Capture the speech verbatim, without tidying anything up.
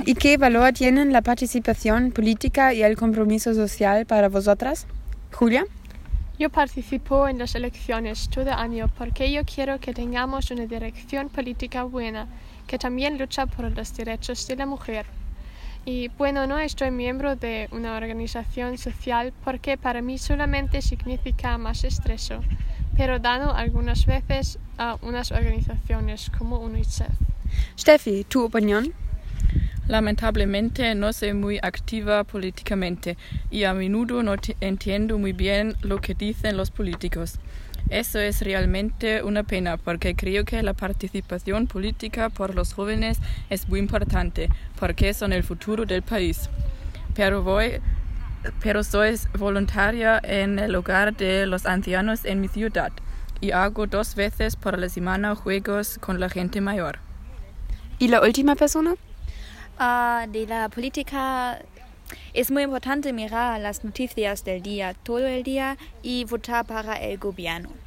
¿Y qué valor tienen la participación política y el compromiso social para vosotras? Julia. Yo participo en las elecciones todo año porque yo quiero que tengamos una dirección política buena, que también lucha por los derechos de la mujer. Y bueno, no estoy miembro de una organización social porque para mí solamente significa más estrés, pero dado algunas veces a unas organizaciones como UNICEF. Steffi, ¿tu opinión? Lamentablemente no soy muy activa políticamente y a menudo no entiendo muy bien lo que dicen los políticos. Eso es realmente una pena porque creo que la participación política por los jóvenes es muy importante porque son el futuro del país. Pero voy, pero soy voluntaria en el hogar de los ancianos en mi ciudad y hago dos veces por la semana juegos con la gente mayor. ¿Y la última persona? Uh, de la política es muy importante mirar las noticias del día todo el día y votar para el gobierno.